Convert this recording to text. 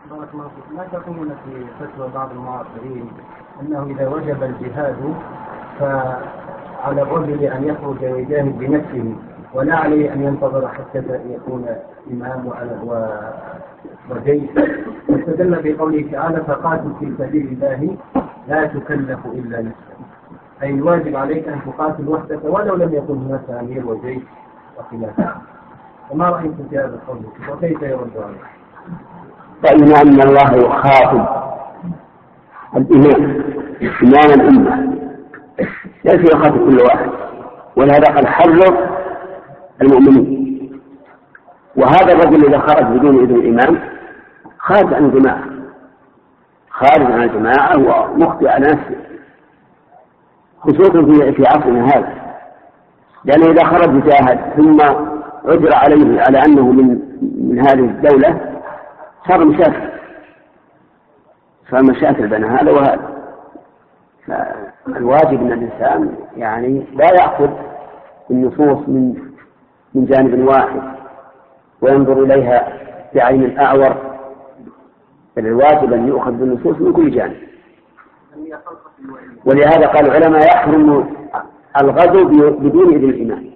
بارك الله فيك. ما تقولون في فتوى بعض المعاصرين أنه إذا وجب الجهاد فعلى الرجل أن يخرج ويجاهد بنفسه ولا عليه أن ينتظر حتى يكون إمام وجيش، واستدل بقوله تعالى فقاتل في سبيل الله لا تكلف إلا نفسك، أي الواجب عليك أن تقاتل وحدك ولو لم يكن هناك أمير وجيش وخلافه. وما رأيكم في هذا القول وكيف يرد عليه؟ فإن أن الله يخاطب الإمام إمام الأمة ليس يخاطب كل واحد، ولهذا قد حرر المؤمنين. وهذا الرجل إذا خرج بدون إذن الإمام خارج عن الجماعة، خارج عن الجماعة ومخطئ على نفسه، خصوصا في عصرنا هذا، لأنه إذا خرج جاهد ثم عثر عليه على أنه من هذه الدولة صار مشاكل بين هذا وهذا. فالواجب أن الإنسان يعني لا يأخذ النصوص من جانب واحد وينظر إليها بعين الأعور، بل الواجب أن يؤخذ بالنصوص من كل جانب. ولهذا قال العلماء يحرم الغزو بدون إذن الإمام.